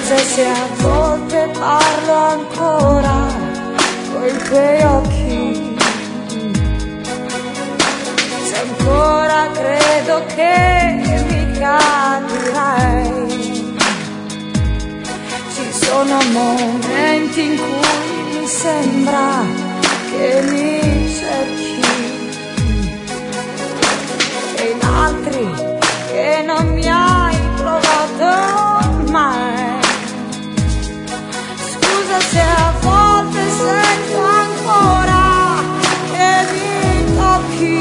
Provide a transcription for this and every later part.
Scusa se a volte parlo ancora coi tuoi occhi, se ancora credo che mi capirai. Ci sono momenti in cui mi sembra che mi cerchi e in altri che non mi hai provato mai. Scusa se a volte sento ancora che mi tocchi,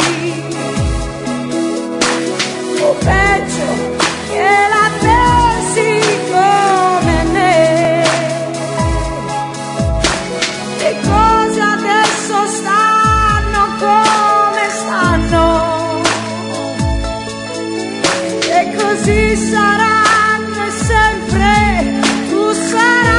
o peggio che la pensi come me. Le cose adesso stanno come stanno e così saranno e sempre tu sarai.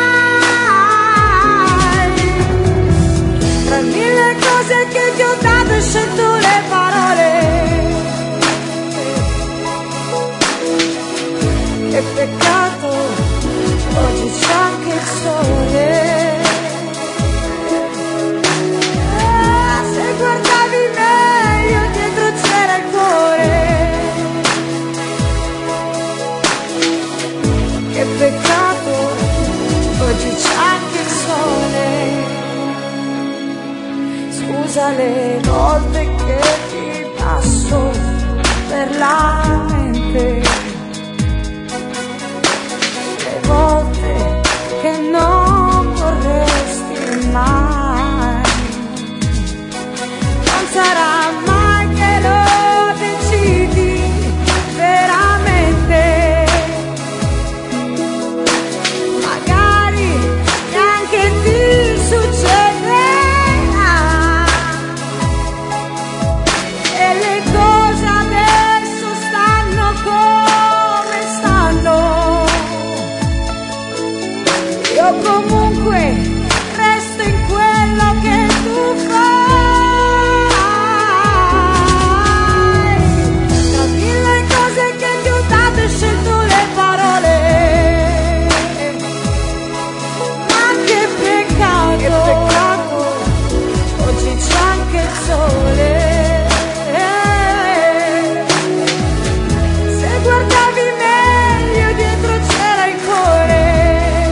Tra mille cose che ti ho dato hai scelto le parole. Che peccato, oggi c'è anche il sole. Se guardavi meglio dietro c'era il cuore. Che peccato, oggi c'è anche il sole. Scusa le volte che ti passo per la mente, le volte che non vorresti mai. Non sarà mai che lo decidi veramente, magari neanche ti succederà, e le cose adesso stanno come stanno. Io comunque resto in quello che tu fai. Tra mille cose che ti ho dato hai scelto le parole. Ma che peccato, oggi c'è anche il sole. Se guardavi meglio dietro c'era il cuore.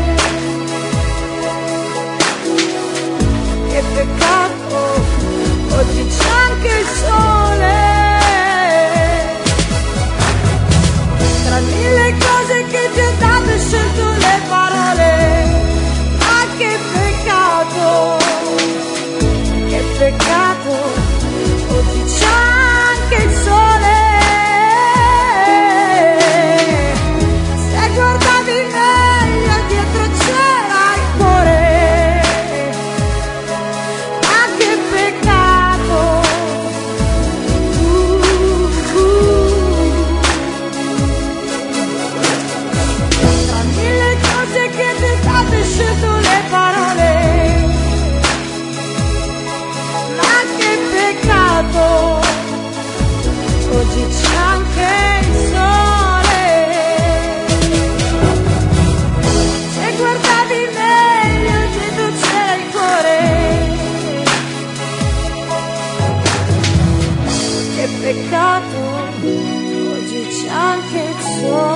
Che peccato, oggi c'è anche il sole. Tra mille cose che ti ho dato hai scelto le parole. Ma che peccato, oggi c'è anche il sole. Se guardavi meglio dietro c'era il cuore. Ma che peccato, tra mille cose che ti ho dato hai scelto le parole. Ma che peccato, oggi c'è anche il sole. Se guardavi meglio dietro c'era il cuore. Che peccato, oggi c'è anche il sole.